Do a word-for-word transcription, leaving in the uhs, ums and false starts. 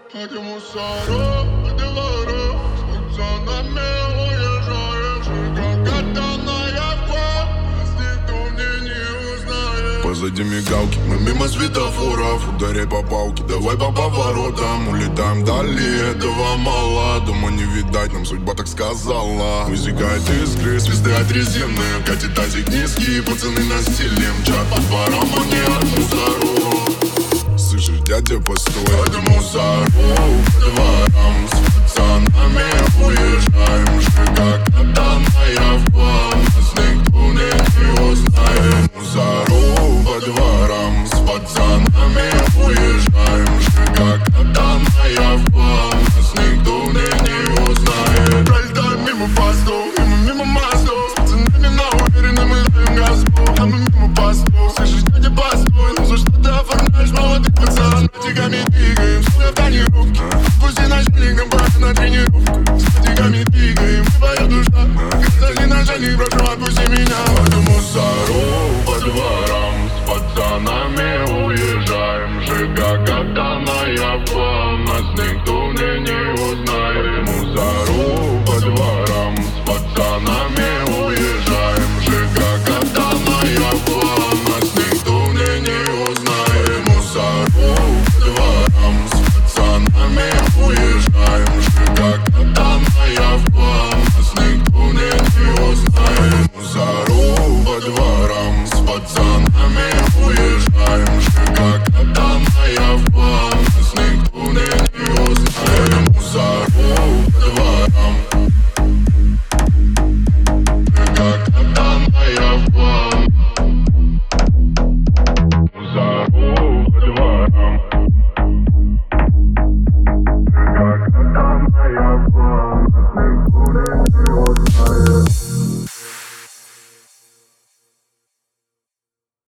А ты мусоров, по дворам, с пацанами уезжаешь. И как катаная в клуб, нас никто мне не узнает. Позади мигалки, мы мимо светофоров. Ударяй по палке, давай по поворотам. Улетаем вдали, этого мало. Дома не видать, нам судьба так сказала. Высекает искры, звезды от резины. Катит тазик низкий, пацаны на стиле. Мчат по дворам, они от мусоров. Слышишь, дядя, постой, это мусоров. По дворам с пацанами уезжаем. ЖК катаная в план, нас никто не узнает. Мусоров по дворам с пацанами уезжаем. ЖК катаная в план, нас никто не узнает. Пролетаем мимо постов, мимо, мимо мостов. С пацанами на уверенном мы даем газу. А мы мимо постов, слышишь, дядя, постой. Ну за что ты оформляешь молодых пацан? Статиками двигаем, стоя в тонировке. Пусти начальником пора на тренировку. Статиками двигаем, твоя душа. Когда начальник, прошу, отпусти меня. Под мусоров по дворам с пацанами уезжаем. ЖК катаная в план, нас никто не, не узнает.